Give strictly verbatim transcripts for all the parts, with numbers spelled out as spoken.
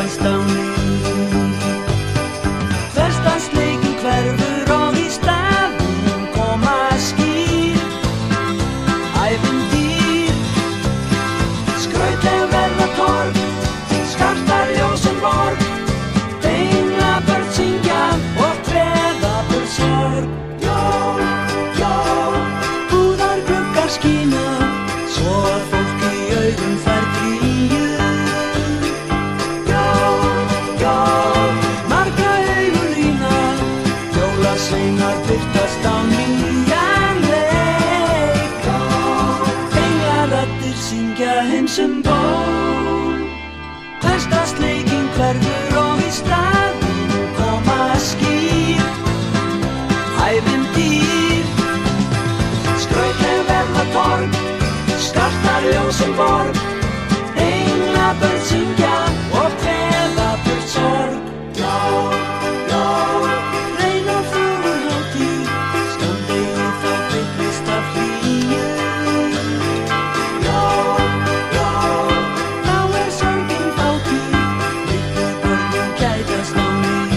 gætast á ný. Hversdagsleikin hverfur og í staðinn koma skýr ævintýr. Skrautleg verða torg, skartar ljósin borg, englabörn syngja og treðabörn sorg. Jól, jól, búðar gluggar skína, svo að fólk í augum fær glýju. Jól, jól, marga augu rýna, jólasveinar birtast á nýjan leik. Englaraddir syngja eins um ból. Hversdagsleikin hverfur og í staðinn koma skýr ævintýr. Skrautleg verða torg, skartar ljósin borg, englabörn syngja og treða burt sorg. Jól, jól, reyn og fögur hátíð, skammdegi þá fyllist af hlýju. Jól, jól, þá er sorgin fátíð, litlu börnin gætast á ný.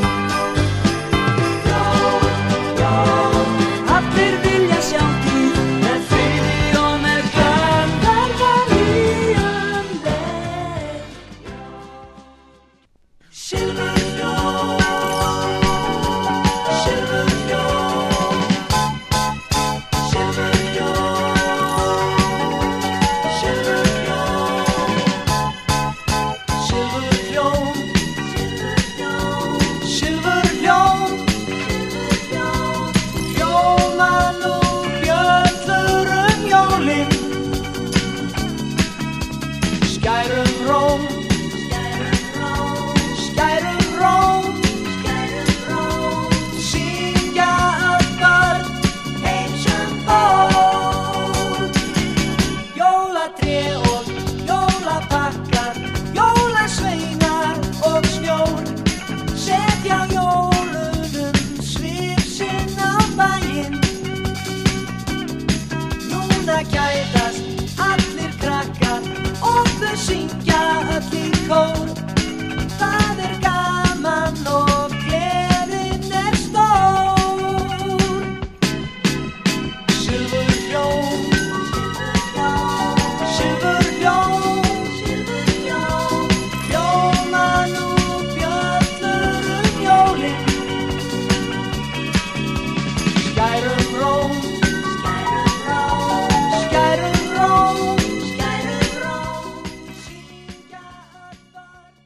Jól, jól, allir vilja sjá tíð, með friði og með gleðarga nýjan leik. Silfurljós, silfurljós, silfurljós, silfurljós, silfurljós, silfurljós, hljóma nú bjöllur um jólin, skærum róm, skærum róm, syngja öll börn eins um ból. Jólatré og jólapakkar, jólasveinar og snjór, setja jólunum svip sinn á bæinn. Núna gætast allir krakkar og þau syngja öll í kór.